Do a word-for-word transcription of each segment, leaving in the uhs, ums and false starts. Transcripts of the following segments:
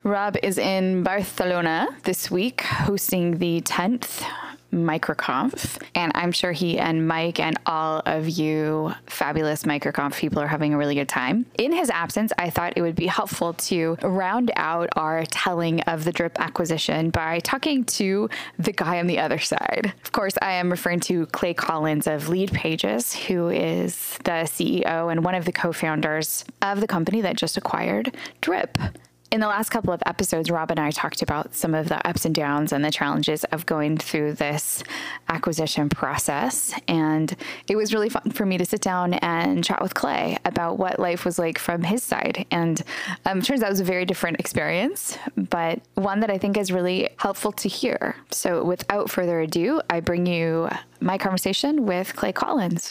Rob is in Barcelona this week hosting the tenth MicroConf, and I'm sure he and Mike and all of you fabulous MicroConf people are having a really good time. In his absence, I thought it would be helpful to round out our telling of the Drip acquisition by talking to the guy on the other side. Of course, I am referring to Clay Collins of Leadpages, who is the C E O and one of the co-founders of the company that just acquired Drip. In the last couple of episodes, Rob and I talked about some of the ups and downs and the challenges of going through this acquisition process. And it was really fun for me to sit down and chat with Clay about what life was like from his side. And um, it turns out it was a very different experience, but one that I think is really helpful to hear. So without further ado, I bring you my conversation with Clay Collins.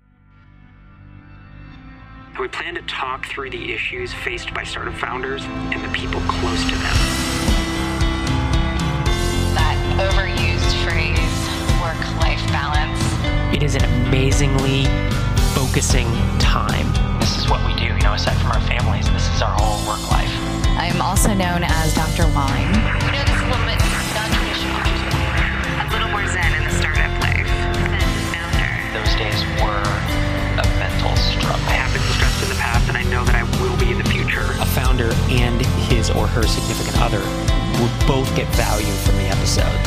We plan to talk through the issues faced by startup founders and the people close to them. That overused phrase, work-life balance. It is an amazingly focusing time. This is what we do, you know, aside from our families, this is our whole work life. I'm also known as Doctor Wine. You know, this is a little bit non-traditional. A little more zen in the startup life than founder. Those days were a mental struggle. I have been stressed in the past, and I know that I will be in the future. A founder and his or her significant other will both get value from the episode.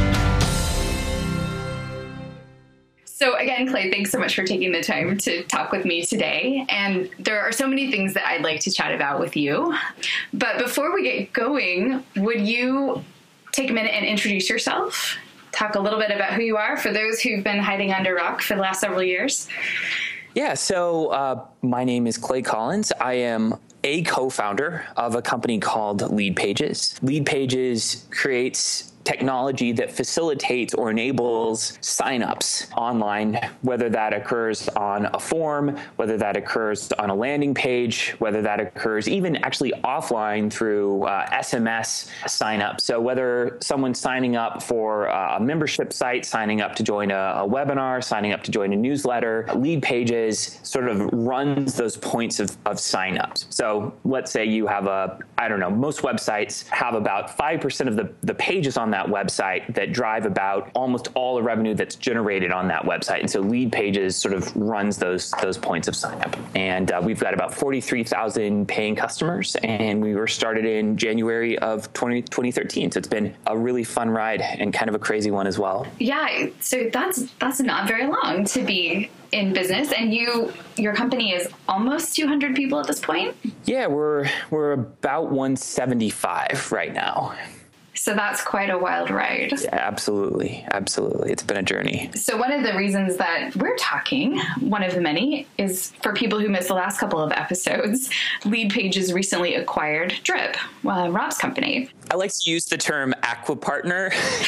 So again, Clay, thanks so much for taking the time to talk with me today. And there are so many things that I'd like to chat about with you. But before we get going, would you take a minute and introduce yourself? Talk a little bit about who you are for those who've been hiding under a rock for the last several years. Yeah, so uh, my name is Clay Collins. I am a co-founder of a company called Leadpages. Leadpages creates technology that facilitates or enables signups online, whether that occurs on a form, whether that occurs on a landing page, whether that occurs even actually offline through uh, S M S signup. So whether someone's signing up for a membership site, signing up to join a, a webinar, signing up to join a newsletter, Leadpages sort of runs those points of, of signups. So let's say you have a, I don't know, most websites have about five percent of the, the pages on that website that drive about almost all the revenue that's generated on that website. And so Leadpages sort of runs those those points of sign up. And uh, we've got about forty-three thousand paying customers, and we were started in January of twenty thirteen. So it's been a really fun ride and kind of a crazy one as well. Yeah, so that's that's not very long to be in business, and you your company is almost two hundred people at this point? Yeah, we're we're about one seventy-five right now. So that's quite a wild ride. Yeah, absolutely. Absolutely. It's been a journey. So one of the reasons that we're talking, one of the many, is for people who missed the last couple of episodes, Leadpages recently acquired Drip, uh, Rob's company. I like to use the term aqua partner.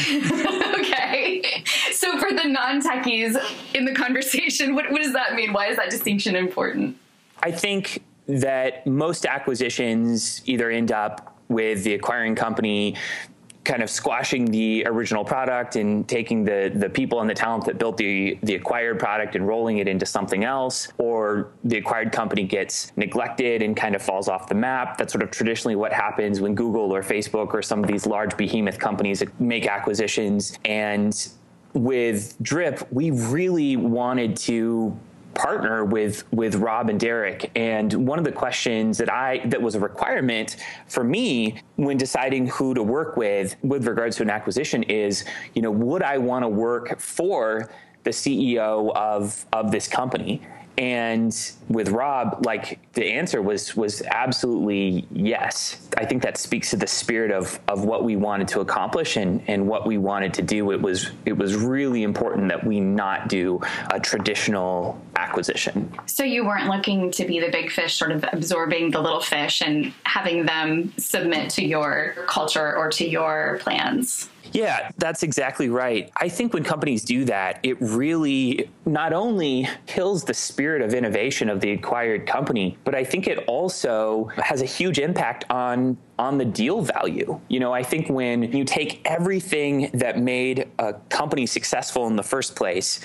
Okay. So for the non-techies in the conversation, what, what does that mean? Why is that distinction important? I think that most acquisitions either end up with the acquiring company kind of squashing the original product and taking the the people and the talent that built the the acquired product and rolling it into something else, or the acquired company gets neglected and kind of falls off the map. That's sort of traditionally what happens when Google or Facebook or some of these large behemoth companies make acquisitions. And with Drip, we really wanted to partner with with Rob and Derek. And one of the questions that I that was a requirement for me when deciding who to work with with regards to an acquisition is, you know, would I want to work for the C E O of of this company? And with Rob, like the answer was was absolutely yes. I think that speaks to the spirit of of what we wanted to accomplish and, and what we wanted to do. It was it was really important that we not do a traditional acquisition. So you weren't looking to be the big fish, sort of absorbing the little fish and having them submit to your culture or to your plans. Yeah, that's exactly right. I think when companies do that, it really not only kills the spirit of innovation of the acquired company, but I think it also has a huge impact on on the deal value. You know, I think when you take everything that made a company successful in the first place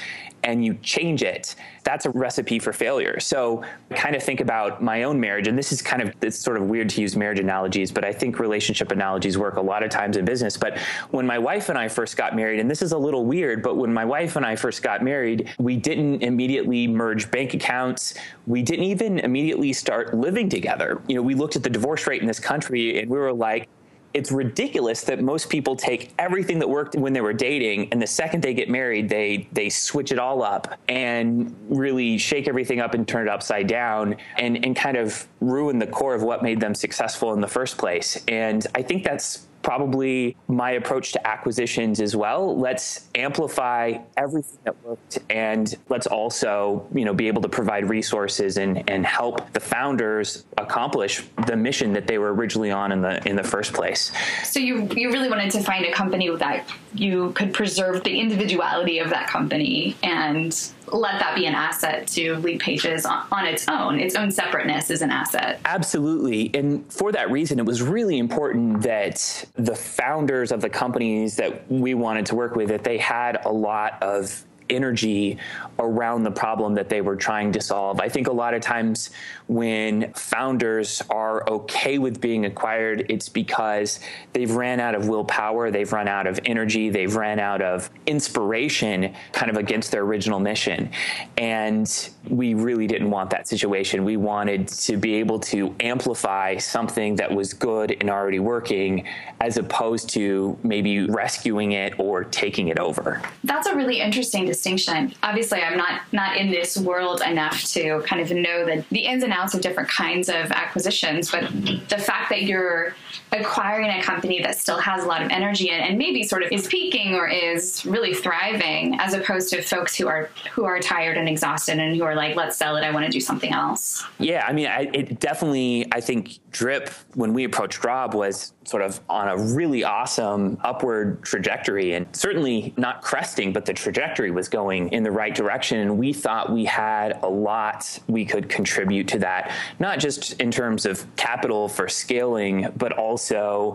and you change it, that's a recipe for failure. So I kind of think about my own marriage, and this is kind of, it's sort of weird to use marriage analogies, but I think relationship analogies work a lot of times in business. But when my wife and I first got married, and this is a little weird, but when my wife and I first got married, we didn't immediately merge bank accounts. We didn't even immediately start living together. You know, we looked at the divorce rate in this country and we were like, it's ridiculous that most people take everything that worked when they were dating, and the second they get married, they they switch it all up and really shake everything up and turn it upside down and, and kind of ruin the core of what made them successful in the first place. And I think that's probably my approach to acquisitions as well. Let's amplify everything that worked, and let's also, you know, be able to provide resources and, and help the founders accomplish the mission that they were originally on in the in the first place. So you you really wanted to find a company that you could preserve the individuality of that company and let that be an asset to Leadpages on, on its own. Its own separateness is an asset. Absolutely. And for that reason, it was really important that the founders of the companies that we wanted to work with, that they had a lot of energy around the problem that they were trying to solve. I think a lot of times when founders are okay with being acquired, it's because they've ran out of willpower, they've run out of energy, they've ran out of inspiration kind of against their original mission. And we really didn't want that situation. We wanted to be able to amplify something that was good and already working, as opposed to maybe rescuing it or taking it over. That's a really interesting distinction. Obviously, I'm not not in this world enough to kind of know the, the ins and outs of different kinds of acquisitions, but the fact that you're acquiring a company that still has a lot of energy and, and maybe sort of is peaking or is really thriving, as opposed to folks who are who are tired and exhausted and who are like, let's sell it, I want to do something else. Yeah, I mean, I, it definitely, I think Drip, when we approached Rob, was sort of on a really awesome upward trajectory, and certainly not cresting, but the trajectory was going in the right direction. And we thought we had a lot we could contribute to that, not just in terms of capital for scaling, but also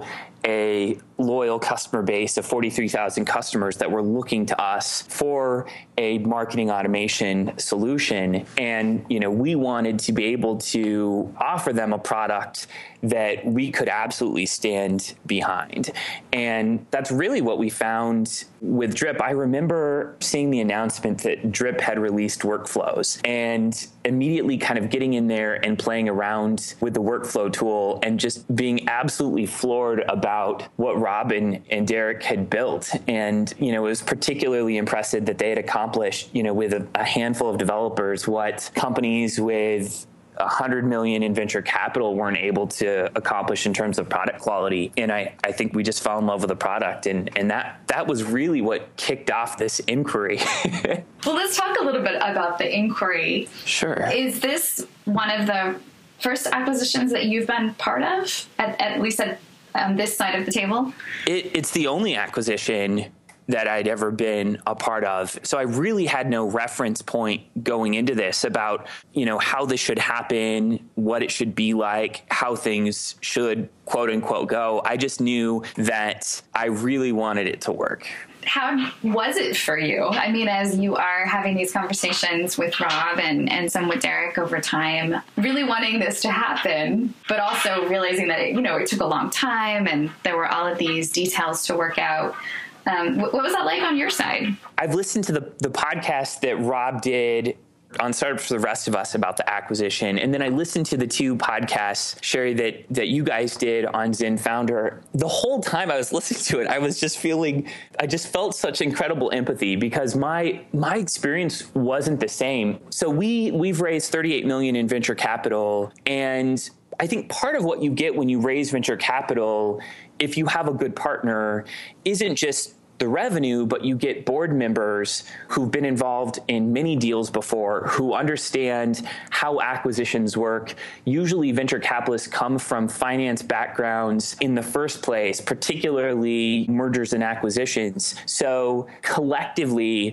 a loyal customer base of forty-three thousand customers that were looking to us for a marketing automation solution. And, you know, we wanted to be able to offer them a product that we could absolutely stand behind. And that's really what we found with Drip. I remember seeing the announcement that Drip had released workflows and immediately kind of getting in there and playing around with the workflow tool and just being absolutely floored about what Rob and, and Derek had built. And, you know, it was particularly impressive that they had accomplished, you know, with a, a handful of developers, what companies with one hundred million in venture capital weren't able to accomplish in terms of product quality. And I, I think we just fell in love with the product. And, and that, that was really what kicked off this inquiry. Well, let's talk a little bit about the inquiry. Sure. Is this one of the first acquisitions that you've been part of, at, at least at um, this side of the table? It, it's the only acquisition that I'd ever been a part of. So I really had no reference point going into this about, you know, how this should happen, what it should be like, how things should, quote unquote, go. I just knew that I really wanted it to work. How was it for you? I mean, as you are having these conversations with Rob and, and some with Derek over time, really wanting this to happen, but also realizing that, it, you know, it took a long time and there were all of these details to work out. Um, what was that like on your side? I've listened to the, the podcast that Rob did on Startups for the Rest of Us about the acquisition. And then I listened to the two podcasts, Sherry, that, that you guys did on Zen Founder. The whole time I was listening to it, I was just feeling, I just felt such incredible empathy because my, my experience wasn't the same. So we, we've raised thirty-eight million in venture capital. And I think part of what you get when you raise venture capital, if you have a good partner, isn't just the revenue, but you get board members who've been involved in many deals before, who understand how acquisitions work. Usually venture capitalists come from finance backgrounds in the first place, particularly mergers and acquisitions. So collectively,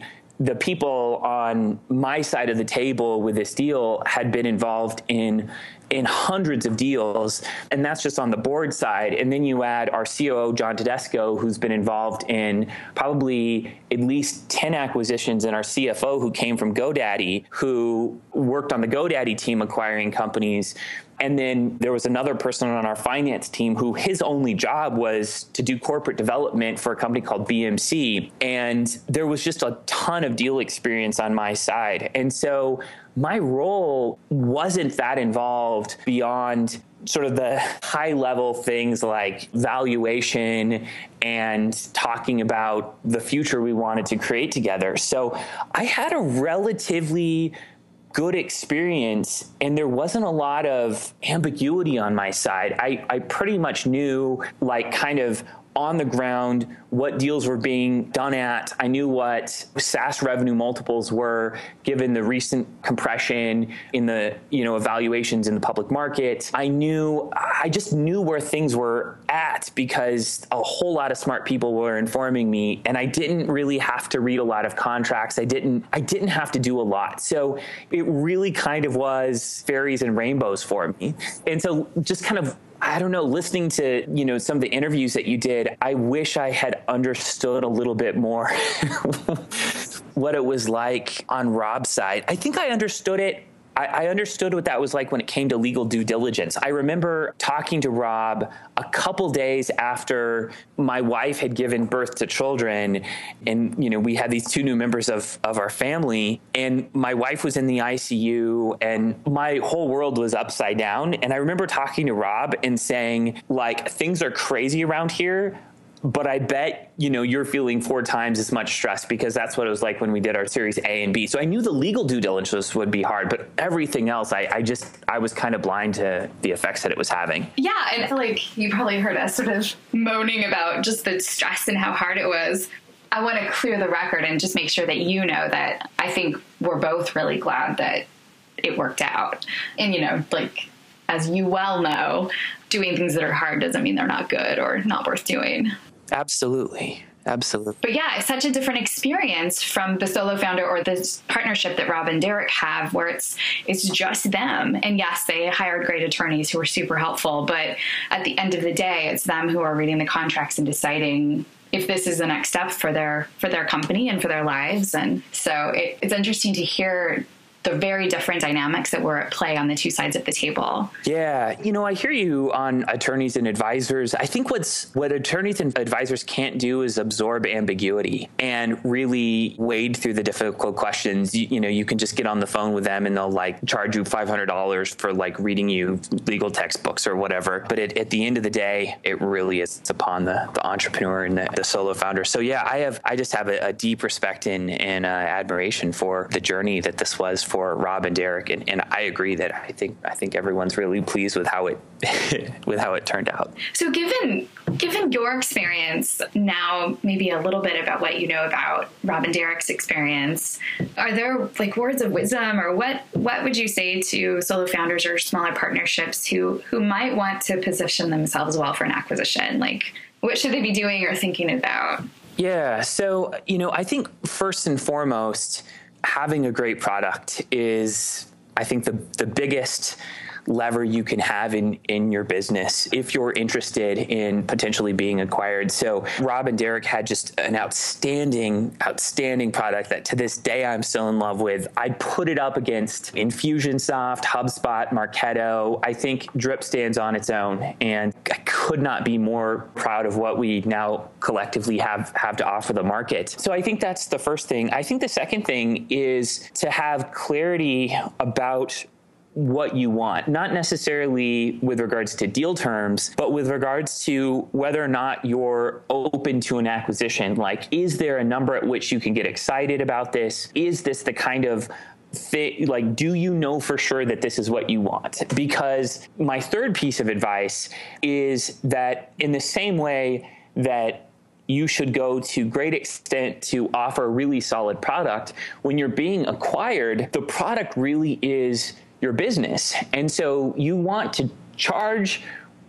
the people on my side of the table with this deal had been involved in in hundreds of deals, and that's just on the board side. And then you add our C O O, John Tedesco, who's been involved in probably at least ten acquisitions, and our C F O, who came from GoDaddy, who worked on the GoDaddy team acquiring companies. And then there was another person on our finance team who his only job was to do corporate development for a company called B M C. And there was just a ton of deal experience on my side. And so my role wasn't that involved beyond sort of the high level things like valuation and talking about the future we wanted to create together. So I had a relatively good experience, and there wasn't a lot of ambiguity on my side. I, I pretty much knew, like, kind of on the ground what deals were being done at. I knew what SaaS revenue multiples were given the recent compression in the, you know, evaluations in the public market. I knew, I just knew where things were at because a whole lot of smart people were informing me, and I didn't really have to read a lot of contracts. I didn't, I didn't have to do a lot. So it really kind of was fairies and rainbows for me. And so just kind of, I don't know, listening to, you know, some of the interviews that you did, I wish I had understood a little bit more what it was like on Rob's side. I think I understood it. I, I understood what that was like when it came to legal due diligence. I remember talking to Rob a couple days after my wife had given birth to children, and, you know, we had these two new members of, of our family, and my wife was in the I C U, and my whole world was upside down. And I remember talking to Rob and saying, like, things are crazy around here, but I bet, you know, you're feeling four times as much stress, because that's what it was like when we did our series A and B. So I knew the legal due diligence would be hard, but everything else, I, I just, I was kind of blind to the effects that it was having. Yeah. And I feel like you probably heard us sort of moaning about just the stress and how hard it was. I want to clear the record and just make sure that you know that I think we're both really glad that it worked out. And, you know, like, as you well know, doing things that are hard doesn't mean they're not good or not worth doing. Absolutely. Absolutely. But yeah, it's such a different experience from the solo founder or this partnership that Rob and Derek have, where it's it's just them. And yes, they hired great attorneys who were super helpful, but at the end of the day, it's them who are reading the contracts and deciding if this is the next step for their for their company and for their lives. And so it, it's interesting to hear the very different dynamics that were at play on the two sides of the table. Yeah. You know, I hear you on attorneys and advisors. I think what's what attorneys and advisors can't do is absorb ambiguity and really wade through the difficult questions. You, you know, you can just get on the phone with them and they'll like charge you five hundred dollars for like reading you legal textbooks or whatever. But it, at the end of the day, it really is it's upon the, the entrepreneur and the, the solo founder. So yeah, I have, I just have a, a deep respect and, and uh, admiration for the journey that this was for Rob and Derek, and, and I agree that I think I think everyone's really pleased with how it with how it turned out. So given given your experience now, maybe a little bit about what you know about Rob and Derek's experience, are there like words of wisdom, or what what would you say to solo founders or smaller partnerships who who might want to position themselves well for an acquisition? Like, what should they be doing or thinking about? Yeah, so you know, I think first and foremost, having a great product is, I think, the the biggest lever you can have in, in your business if you're interested in potentially being acquired. So Rob and Derek had just an outstanding, outstanding product that to this day I'm still in love with. I'd put it up against Infusionsoft, HubSpot, Marketo. I think Drip stands on its own, and I could not be more proud of what we now collectively have, have to offer the market. So I think that's the first thing. I think the second thing is to have clarity about what you want, not necessarily with regards to deal terms, but with regards to whether or not you're open to an acquisition. Like, is there a number at which you can get excited about this? Is this the kind of Th- like, do you know for sure that this is what you want? Because my third piece of advice is that in the same way that you should go to great extent to offer a really solid product, when you're being acquired, the product really is your business. And so you want to charge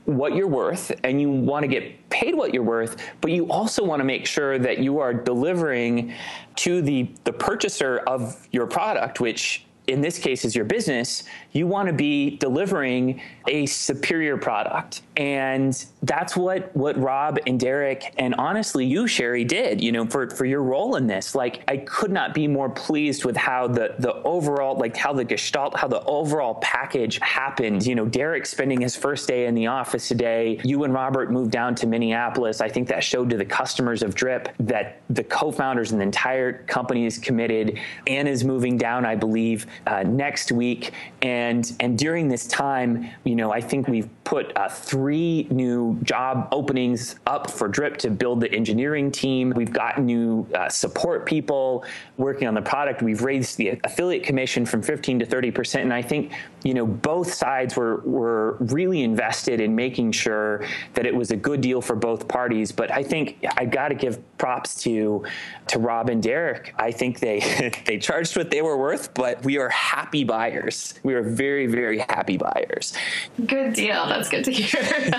what you're worth and you want to get paid what you're worth, but you also want to make sure that you are delivering to the, the purchaser of your product, which in this case is your business. You want to be delivering a superior product. And that's what, what Rob and Derek, and honestly you, Sherry, did, you know, for, for your role in this. Like, I could not be more pleased with how the, the overall, like how the gestalt, how the overall package happened. You know, Derek spending his first day in the office today, you and Robert moved down to Minneapolis. I think that showed to the customers of Drip that the co-founders and the entire company is committed. Anna's moving down, I believe, uh, next week. And, and during this time, you know, I think we've put uh, three new job openings up for Drip to build the engineering team. We've got new uh, support people working on the product. We've raised the affiliate commission from fifteen to thirty percent. And I think, you know, both sides were, were really invested in making sure that it was a good deal for both parties. But I think I got to give props to, to Rob and Derek. I think they, they charged what they were worth, but we are happy buyers. We are very, very happy buyers. Good deal. That's good to hear. And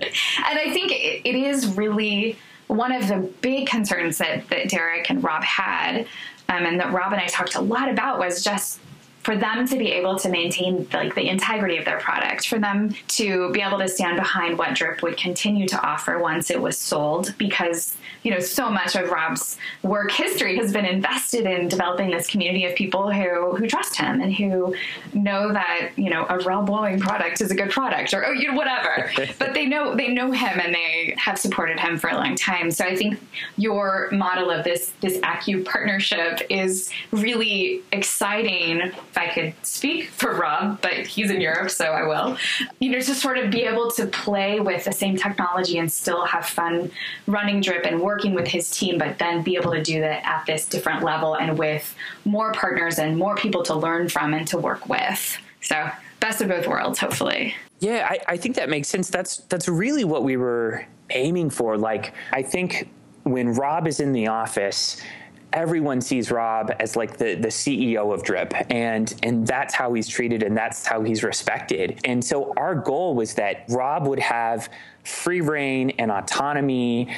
I think it, it is really one of the big concerns that, that Derek and Rob had, um, and that Rob and I talked a lot about, was just for them to be able to maintain like the integrity of their product, for them to be able to stand behind what Drip would continue to offer once it was sold, because, you know, so much of Rob's work history has been invested in developing this community of people who, who trust him and who know that, you know, a rail blowing product is a good product, or, you know, whatever, but they know, they know him and they have supported him for a long time. So I think your model of this, this Accu partnership is really exciting. If I could speak for Rob, but he's in Europe, so I will, you know, to sort of be able to play with the same technology and still have fun running Drip and working with his team, but then be able to do that at this different level and with more partners and more people to learn from and to work with. So best of both worlds, hopefully. Yeah, I, I think that makes sense. That's, that's really what we were aiming for. Like, I think when Rob is in the office, everyone sees Rob as like the, the C E O of Drip, and, and that's how he's treated and that's how he's respected. And so our goal was that Rob would have free reign and autonomy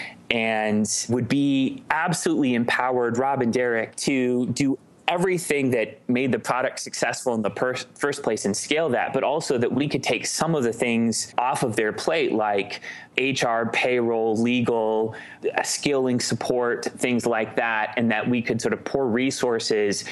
and would be absolutely empowered, Rob and Derek, to do everything that made the product successful in the per- first place and scale that, but also that we could take some of the things off of their plate, like H R, payroll, legal, skilling support, things like that, and that we could sort of pour resources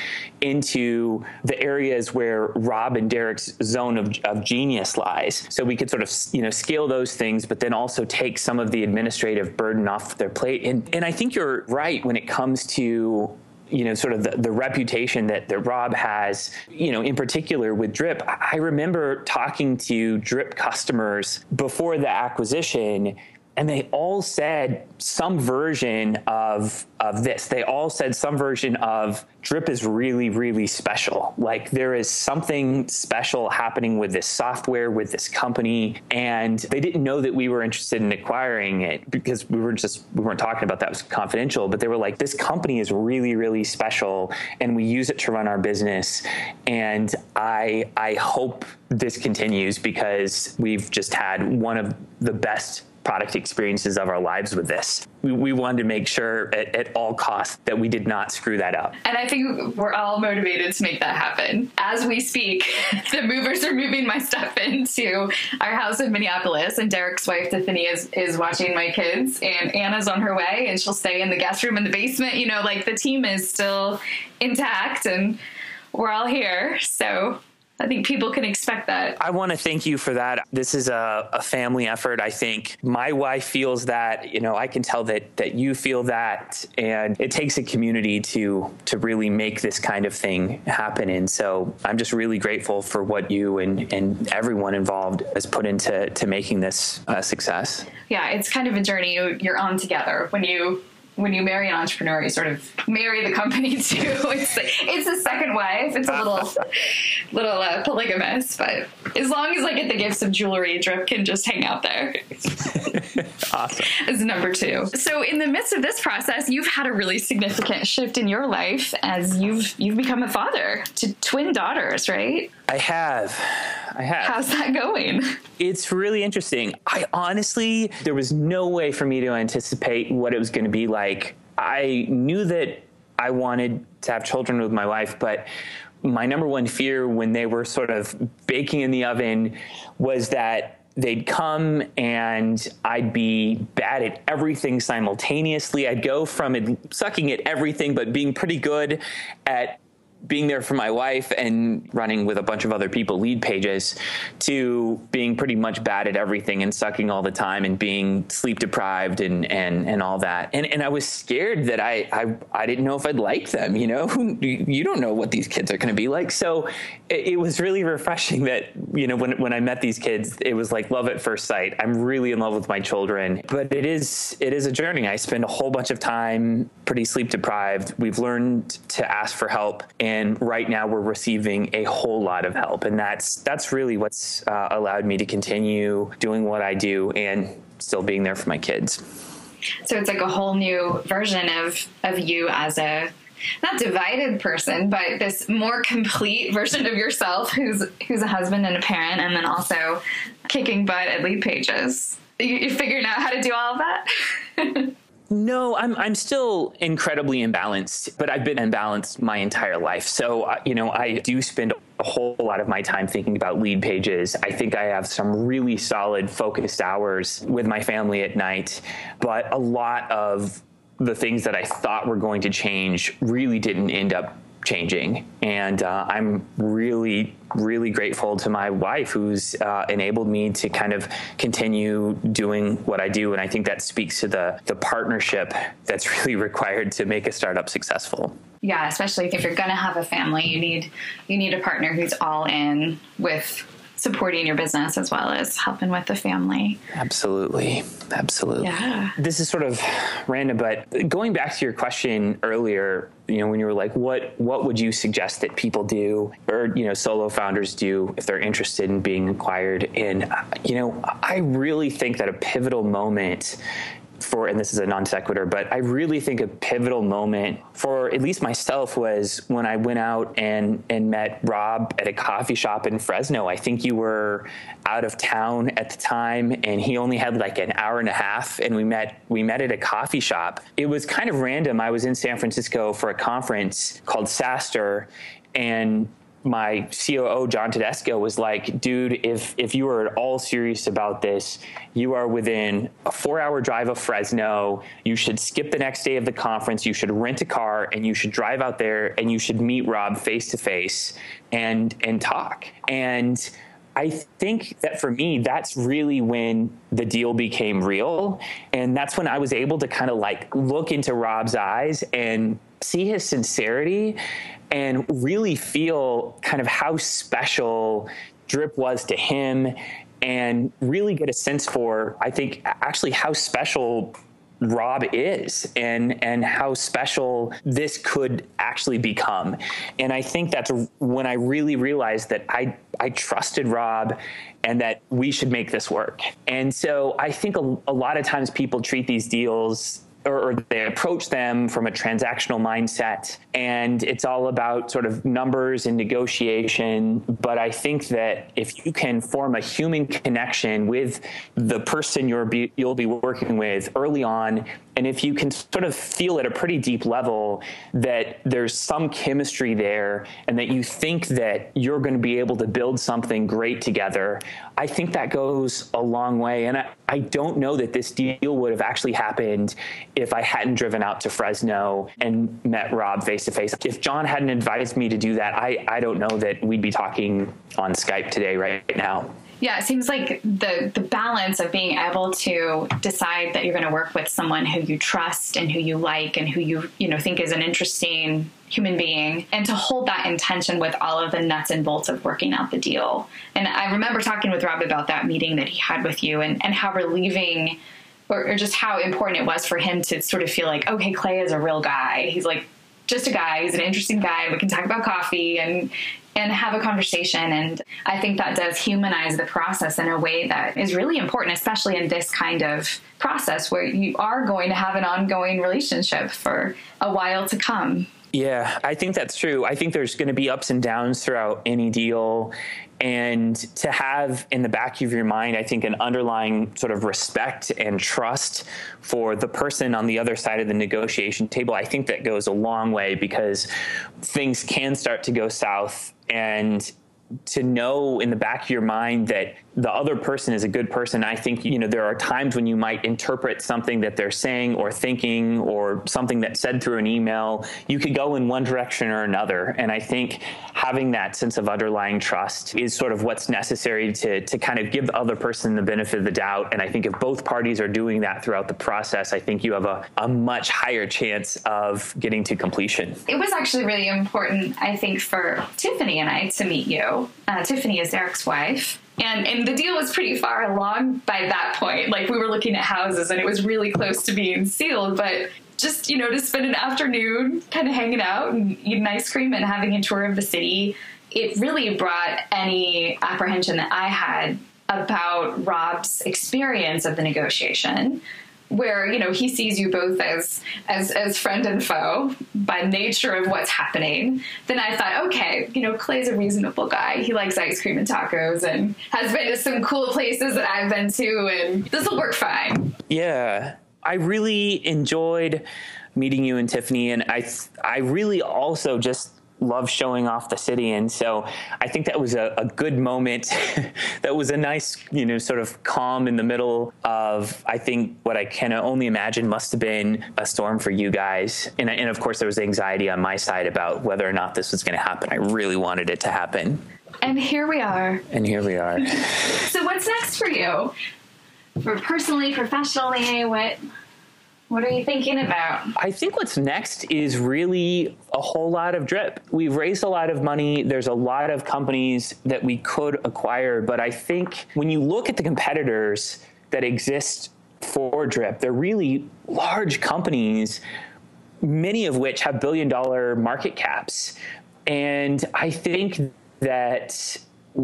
into the areas where Rob and Derek's zone of, of genius lies. So we could sort of, you know, scale those things, but then also take some of the administrative burden off their plate. And, and I think you're right when it comes to, you know, sort of the, the reputation that, that Rob has, you know, in particular with Drip. I remember talking to Drip customers before the acquisition, and they all said some version of, of this. They all said some version of Drip is really, really special. Like, there is something special happening with this software, with this company. And they didn't know that we were interested in acquiring it because we were just, we weren't talking about that. It was confidential, but they were like, this company is really, really special and we use it to run our business. And I, I hope this continues because we've just had one of the best product experiences of our lives with this. We, we wanted to make sure at, at all costs that we did not screw that up. And I think we're all motivated to make that happen. As we speak, the movers are moving my stuff into our house in Minneapolis, and Derek's wife, Tiffany, is, is watching my kids, and Anna's on her way, and she'll stay in the guest room in the basement. You know, like, the team is still intact, and we're all here. So I think people can expect that. I want to thank you for that. This is a, a family effort. I think my wife feels that, you know, I can tell that that you feel that, and it takes a community to to really make this kind of thing happen. And so I'm just really grateful for what you and, and everyone involved has put into to making this a success. Yeah, it's kind of a journey you're on together. When you When you marry an entrepreneur, you sort of marry the company too. It's it's a second wife. It's a little little uh, polygamous, but as long as I get the gifts of jewelry, Drip can just hang out there. Awesome. As number two. So in the midst of this process, you've had a really significant shift in your life as you've you've become a father to twin daughters, right? I have. I have. How's that going? It's really interesting. I honestly, there was no way for me to anticipate what it was going to be like. I knew that I wanted to have children with my wife, but my number one fear when they were sort of baking in the oven was that they'd come and I'd be bad at everything simultaneously. I'd go from it, sucking at everything, but being pretty good at being there for my wife and running with a bunch of other people lead pages, to being pretty much bad at everything and sucking all the time and being sleep deprived and, and, and all that. And, and I was scared that I, I, I didn't know if I'd like them, you know, you don't know what these kids are going to be like. So it, it was really refreshing that, you know, when, when I met these kids, it was like love at first sight. I'm really in love with my children, but it is, it is a journey. I spend a whole bunch of time pretty sleep deprived. We've learned to ask for help. And right now we're receiving a whole lot of help. And that's that's really what's uh, allowed me to continue doing what I do and still being there for my kids. So it's like a whole new version of, of you as a, not divided person, but this more complete version of yourself who's who's a husband and a parent, and then also kicking butt at lead pages. You, you're figuring out how to do all of that? No, I'm I'm still incredibly imbalanced, but I've been imbalanced my entire life. So, uh, you know, I do spend a whole lot of my time thinking about lead pages. I think I have some really solid focused hours with my family at night, but a lot of the things that I thought were going to change really didn't end up changing. And uh, I'm really, really grateful to my wife who's uh, enabled me to kind of continue doing what I do. And I think that speaks to the, the partnership that's really required to make a startup successful. Yeah, especially if you're going to have a family, you need, you need a partner who's all in with supporting your business as well as helping with the family. Absolutely. Absolutely. Yeah. This is sort of random, but going back to your question earlier, you know, when you were like, what, what would you suggest that people do, or, you know, solo founders do if they're interested in being acquired? And, you know, I really think that a pivotal moment for, and this is a non sequitur, but I really think a pivotal moment for at least myself was when I went out and, and met Rob at a coffee shop in Fresno. I think you were out of town at the time and he only had like an hour and a half, and we met, we met at a coffee shop. It was kind of random. I was in San Francisco for a conference called SaaStr, and my C O O, John Tedesco, was like, dude, if if you are at all serious about this, you are within a four-hour drive of Fresno. You should skip the next day of the conference. You should rent a car, and you should drive out there, and you should meet Rob face-to-face and and talk. And I think that for me, that's really when the deal became real. And that's when I was able to kind of like look into Rob's eyes and see his sincerity and really feel kind of how special Drip was to him, and really get a sense for, I think, actually how special Rob is and and how special this could actually become. And I think that's when I really realized that I I trusted Rob and that we should make this work. And so I think a, a lot of times people treat these deals, or, or they approach them from a transactional mindset, and it's all about sort of numbers and negotiation. But I think that if you can form a human connection with the person you're be, you'll be working with early on, and if you can sort of feel at a pretty deep level that there's some chemistry there and that you think that you're going to be able to build something great together, I think that goes a long way. And I, I don't know that this deal would have actually happened if I hadn't driven out to Fresno and met Rob face to face. If John hadn't advised me to do that, I, I don't know that we'd be talking on Skype today right now. Yeah, it seems like the, the balance of being able to decide that you're going to work with someone who you trust and who you like and who you, you know, think is an interesting human being, and to hold that intention with all of the nuts and bolts of working out the deal. And I remember talking with Rob about that meeting that he had with you, and, and how relieving or, or just how important it was for him to sort of feel like, okay, Clay is a real guy. He's like just a guy. He's an interesting guy. We can talk about coffee and and have a conversation. And I think that does humanize the process in a way that is really important, especially in this kind of process where you are going to have an ongoing relationship for a while to come. Yeah, I think that's true. I think there's going to be ups and downs throughout any deal. And to have in the back of your mind, I think, an underlying sort of respect and trust for the person on the other side of the negotiation table, I think that goes a long way, because things can start to go south. And to know in the back of your mind that the other person is a good person. I think, you know, there are times when you might interpret something that they're saying or thinking, or something that's said through an email. You could go in one direction or another. And I think having that sense of underlying trust is sort of what's necessary to, to kind of give the other person the benefit of the doubt. And I think if both parties are doing that throughout the process, I think you have a, a much higher chance of getting to completion. It was actually really important, I think, for Tiffany and I to meet you. Uh, Tiffany is Eric's wife. And and the deal was pretty far along by that point. Like, we were looking at houses and it was really close to being sealed. But just, you know, to spend an afternoon kind of hanging out and eating ice cream and having a tour of the city, it really brought any apprehension that I had about Rob's experience of the negotiation, where, you know, he sees you both as, as, as friend and foe by nature of what's happening. Then I thought, okay, you know, Clay's a reasonable guy. He likes ice cream and tacos and has been to some cool places that I've been to, and this will work fine. Yeah, I really enjoyed meeting you and Tiffany. And I, I really also just love showing off the city. And so I think that was a, a good moment. That was a nice, you know, sort of calm in the middle of, I think, what I can only imagine must have been a storm for you guys. And, and of course, there was anxiety on my side about whether or not this was going to happen. I really wanted it to happen. And here we are. And here we are. So what's next for you? For personally, professionally, what... What are you thinking about? I think what's next is really a whole lot of drip. We've raised a lot of money. There's a lot of companies that we could acquire. But I think when you look at the competitors that exist for drip, they're really large companies, many of which have billion dollar market caps. And I think that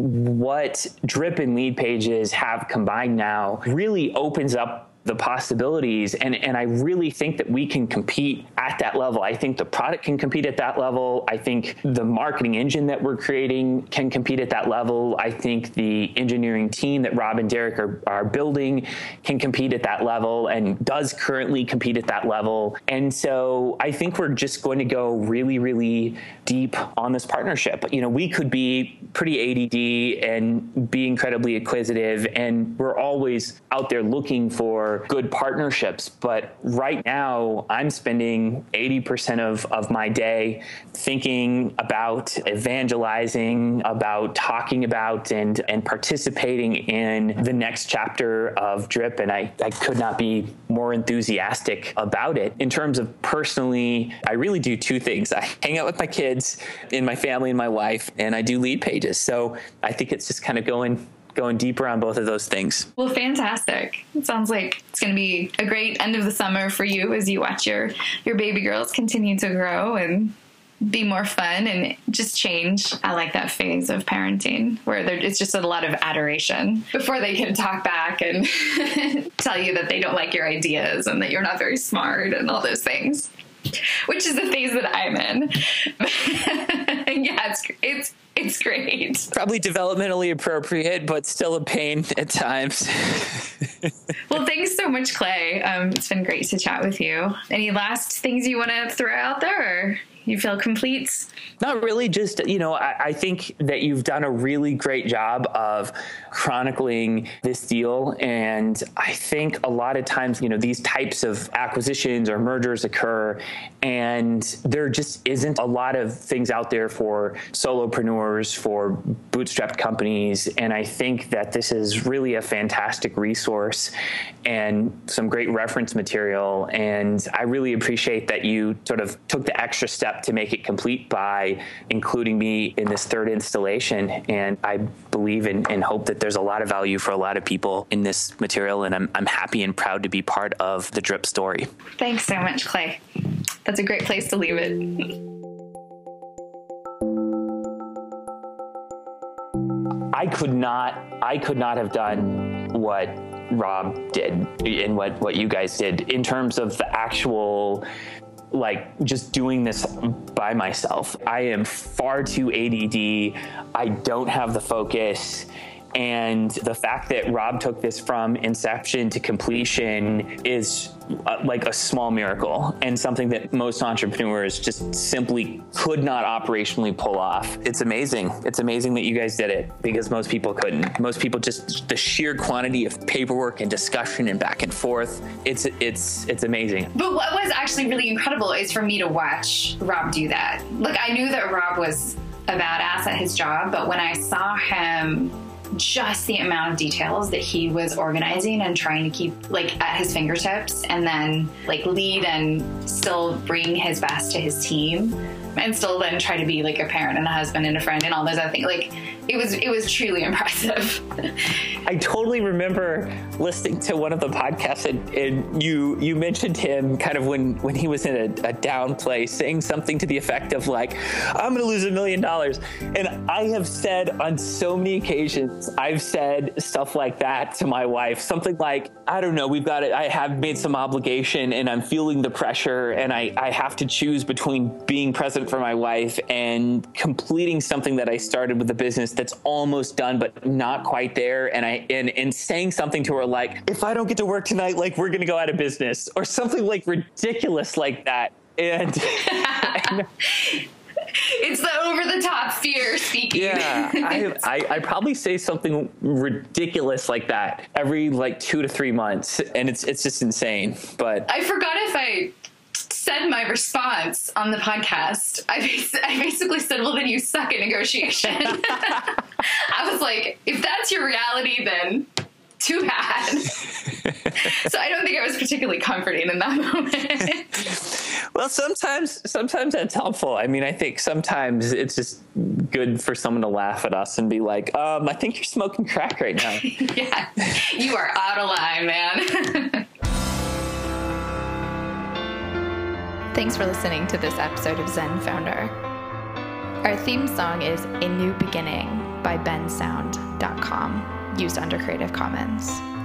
what Drip and Lead Pages have combined now really opens up the possibilities. And, and I really think that we can compete at that level. I think the product can compete at that level. I think the marketing engine that we're creating can compete at that level. I think the engineering team that Rob and Derek are, are building can compete at that level, and does currently compete at that level. And so I think we're just going to go really, really deep on this partnership. You know, we could be pretty A D D and be incredibly acquisitive, and we're always out there looking for good partnerships. But right now, I'm spending eighty percent of, of my day thinking about evangelizing, about talking about and, and participating in the next chapter of Drip. And I, I could not be more enthusiastic about it. In terms of personally, I really do two things. I hang out with my kids and my family and my wife, and I do Lead Pages. So I think it's just kind of going going deeper on both of those things. Well, fantastic. It sounds like it's going to be a great end of the summer for you as you watch your, your baby girls continue to grow and be more fun and just change. I like that phase of parenting where there, it's just a lot of adoration before they can talk back and tell you that they don't like your ideas and that you're not very smart and all those things, which is the phase that I'm in. Yeah, it's, it's, it's great. Probably developmentally appropriate, but still a pain at times. Well, thanks so much, Clay. Um, it's been great to chat with you. Any last things you want to throw out there, or you feel complete? Not really. Just, you know, I, I think that you've done a really great job of chronicling this deal. And I think a lot of times, you know, these types of acquisitions or mergers occur, and there just isn't a lot of things out there for solopreneurs, for bootstrapped companies. And I think that this is really a fantastic resource and some great reference material. And I really appreciate that you sort of took the extra step to make it complete by including me in this third installation. And I believe and, and hope that there's a lot of value for a lot of people in this material. And I'm, I'm happy and proud to be part of the Drip story. Thanks so much, Clay. That's a great place to leave it. I could not, I could not have done what Rob did and what, what you guys did in terms of the actual like just doing this by myself. I am far too A D D. I don't have the focus. And the fact that Rob took this from inception to completion is uh, like a small miracle, and something that most entrepreneurs just simply could not operationally pull off. It's amazing. It's amazing that you guys did it, because most people couldn't. Most people just, the sheer quantity of paperwork and discussion and back and forth, it's it's it's amazing. But what was actually really incredible is for me to watch Rob do that. Look, I knew that Rob was a badass at his job, but when I saw him, just the amount of details that he was organizing and trying to keep like at his fingertips, and then like lead and still bring his best to his team, and still then try to be like a parent and a husband and a friend and all those other things. Like it was, it was truly impressive. I totally remember listening to one of the podcasts, and, and you you mentioned him kind of when, when he was in a, a down place, saying something to the effect of like, I'm going to lose a million dollars. And I have said on so many occasions, I've said stuff like that to my wife, something like, I don't know, we've got it. I have made some obligation and I'm feeling the pressure, and I, I have to choose between being present for my wife and completing something that I started with the business that's almost done, but not quite there. And I, and, and saying something to her like, if I don't get to work tonight, like we're going to go out of business, or something like ridiculous like that. And, and it's the over the top fear speaking. Yeah, I, I, I probably say something ridiculous like that every like two to three months. And it's, it's just insane. But I forgot if I said my response on the podcast. I, bas- I basically said, well, then you suck at negotiation. I was like, if that's your reality, then too bad. So I don't think I was particularly comforting in that moment. Well, sometimes, sometimes that's helpful. I mean, I think sometimes it's just good for someone to laugh at us and be like, um, I think you're smoking crack right now. Yeah, you are out of line, man. Thanks for listening to this episode of Zen Founder. Our theme song is A New Beginning by bensound dot com, used under Creative Commons.